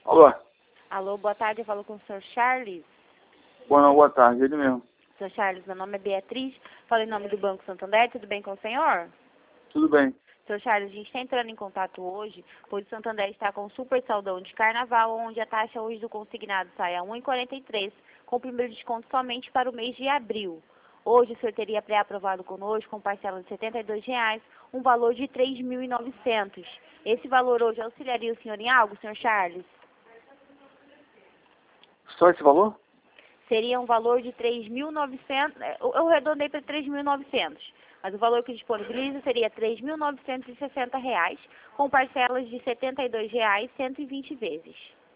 Alô? Alô, boa tarde, eu falo com o Sr. Charles. Boa tarde, ele mesmo. Sr. Charles, meu nome é Beatriz, falo em nome do Banco Santander, tudo bem com o senhor? Tudo bem. Sr. Charles, a gente está entrando em contato hoje, pois o Santander está com um super saldão de carnaval, onde a taxa hoje do consignado sai a 1,43, com o primeiro desconto somente para o mês de abril. Hoje o senhor teria pré-aprovado conosco com parcela de R$ 72, um valor de R$ 3.900. Esse valor hoje auxiliaria o senhor em algo, Sr. Charles? Só esse valor? Seria um valor de 3.900, eu arredondei para 3.900, mas o valor que disponibiliza seria R$ 3.960, com parcelas de R$ 72, 120 vezes.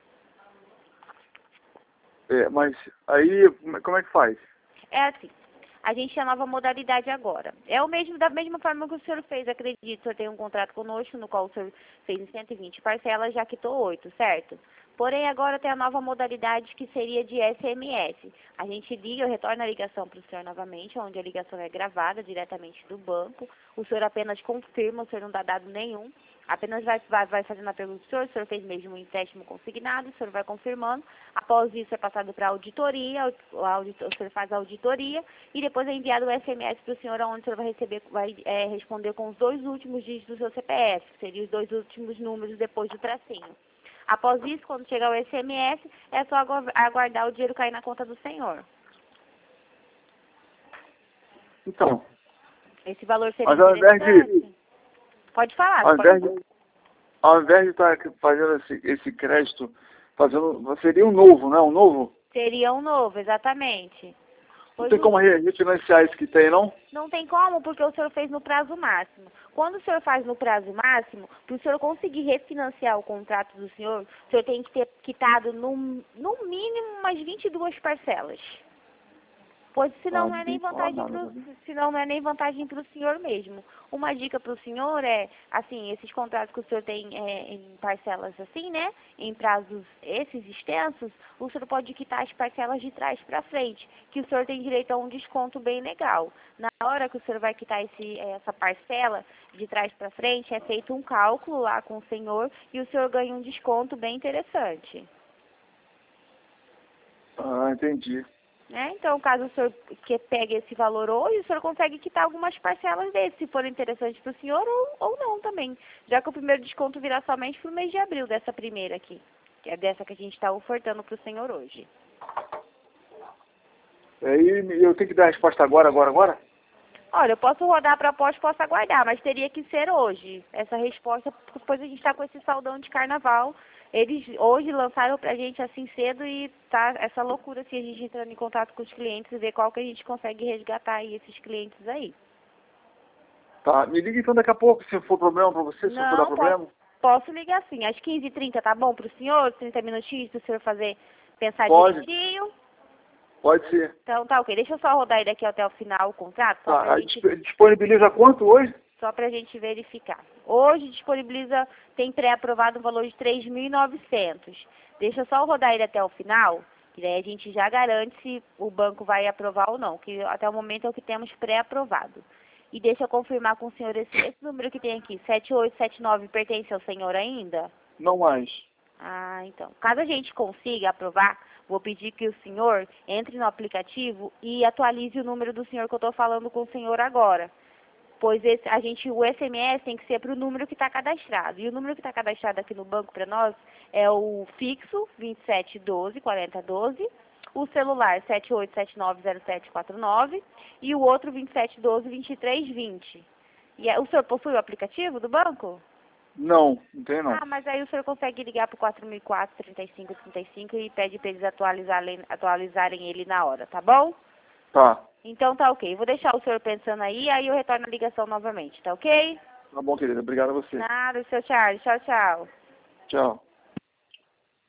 Mas aí, como é que faz? É assim, a gente tem a nova modalidade agora. É o mesmo, da mesma forma que o senhor fez, acredito, o senhor tem um contrato conosco, no qual o senhor fez em 120 parcelas, já quitou 8, certo? Porém, agora tem a nova modalidade que seria de SMS. A gente liga, eu retorno a ligação para o senhor novamente, onde a ligação é gravada diretamente do banco. O senhor apenas confirma, o senhor não dá dado nenhum. Apenas vai fazendo a pergunta do senhor, o senhor fez mesmo um empréstimo consignado, o senhor vai confirmando. Após isso é passado para a auditoria, o senhor faz a auditoria e depois é enviado o SMS para o senhor, onde o senhor vai receber, responder com os 2 últimos dígitos do seu CPF, que seriam os 2 últimos números depois do tracinho. Após isso, quando chegar o SMS, é só aguardar o dinheiro cair na conta do senhor. Então, Esse valor seria mas ao invés interessante? Pode falar. ao invés de estar fazendo esse crédito, seria um novo, né? Um novo? Seria um novo, exatamente. Não tem como refinanciar esse que tem, não? Não tem como, porque o senhor fez no prazo máximo. Quando o senhor faz no prazo máximo, para o senhor conseguir refinanciar o contrato do senhor, o senhor tem que ter quitado no mínimo umas 22 parcelas. Pois senão não é nem vantagem para o senhor mesmo. Uma dica para o senhor é, assim, esses contratos que o senhor tem em parcelas assim, né? Em prazos esses extensos, o senhor pode quitar as parcelas de trás para frente, que o senhor tem direito a um desconto bem legal. Na hora que o senhor vai quitar essa parcela de trás para frente, é feito um cálculo lá com o senhor e o senhor ganha um desconto bem interessante. Ah, entendi. Então, caso o senhor pegue esse valor hoje, o senhor consegue quitar algumas parcelas desse, se for interessante para o senhor ou não também. Já que o primeiro desconto virá somente para o mês de abril dessa primeira aqui, que é dessa que a gente está ofertando para o senhor hoje. E eu tenho que dar a resposta agora? Olha, eu posso rodar para após, posso aguardar, mas teria que ser hoje. Essa resposta, depois a gente está com esse saldão de carnaval. Eles hoje lançaram pra gente assim cedo e tá essa loucura assim, a gente entrando em contato com os clientes e ver qual que a gente consegue resgatar aí esses clientes aí. Tá, me liga então daqui a pouco, se for problema para você, se for dar problema. Posso ligar sim, às 15h30, tá bom pro senhor? 30 minutinhos pro senhor pensar direitinho? Pode ser. Então tá ok, deixa eu só rodar ele aqui até o final o contrato. Tá, disponibiliza quanto hoje? Só para a gente verificar. Hoje disponibiliza, tem pré-aprovado um valor de 3.900. Deixa eu só rodar ele até o final, que daí a gente já garante se o banco vai aprovar ou não, que até o momento é o que temos pré-aprovado. E deixa eu confirmar com o senhor esse número que tem aqui, 7879, pertence ao senhor ainda? Não mais. Ah, então. Caso a gente consiga aprovar, vou pedir que o senhor entre no aplicativo e atualize o número do senhor que eu estou falando com o senhor agora. Pois o SMS tem que ser para o número que está cadastrado. E o número que está cadastrado aqui no banco para nós é o fixo 2712-4012, o celular 78790749 e o outro 2712-2320. E o senhor possui o aplicativo do banco? Não tem não. Ah, mas aí o senhor consegue ligar para o 4004-3535 e pede para eles atualizarem ele na hora, tá bom? Tá. Então tá ok. Vou deixar o senhor pensando aí eu retorno a ligação novamente, tá ok? Tá bom, querida. Obrigado a você. Nada, seu Charles. Tchau, tchau. Tchau.